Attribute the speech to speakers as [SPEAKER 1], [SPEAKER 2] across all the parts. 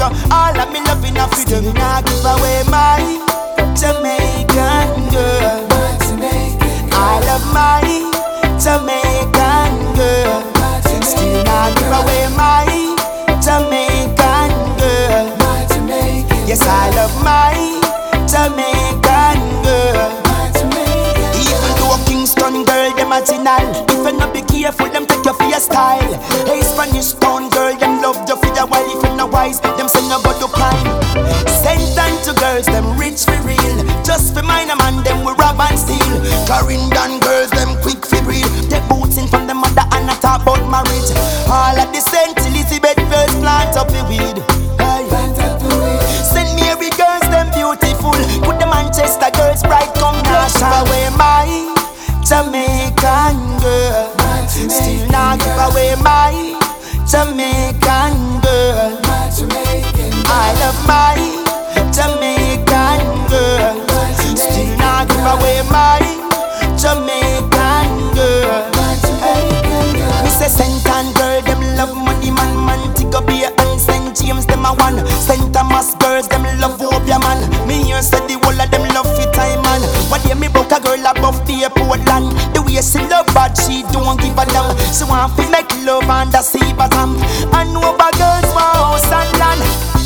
[SPEAKER 1] go. All of me loving a for them. Nah give away my Jamaican girl. I love my Jamaican girl. Still not give away my Jamaican girl. Yes, I love my Jamaican girl. Even though a Kingston girl, them original. If you not be careful, them take you for your style. Hey, Spanish town girl, them love you for your while. If you not wise, them send you go to crime. Send time to girls, them rich for real. Just for mine a man, them we rob and steal. Clarendon girls, them quick for real. Take boots in from the mother and not talk about marriage. All of the Saint Elizabeth girls plant up the weed. Hey. Send Mary girls, them beautiful. Put the Manchester girls bright, come now. Give away my Jamaican girl. Still not give away my Jamaican girl. I love my Jamaican girl. Still not give away my Jamaican girl. Me say St. Anne girl, them love money man. Montego Bay and St. James, them a one. St. Thomas girls, them love Obia man. Me hear say the whole of them love fit time man. What hear me book a girl above the Portland. The way she love bad, she don't give a damn. She want to make love and the sea bottom. And no bad girls want house and land.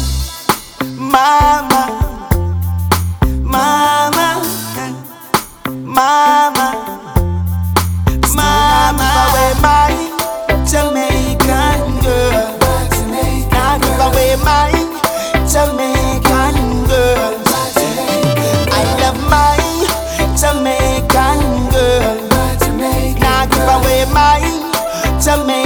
[SPEAKER 1] Mama, mama, mama, mama, away my Jamaican girl. Now give away my Jamaican girl. I love my Jamaican girl. Now give away my Jamaican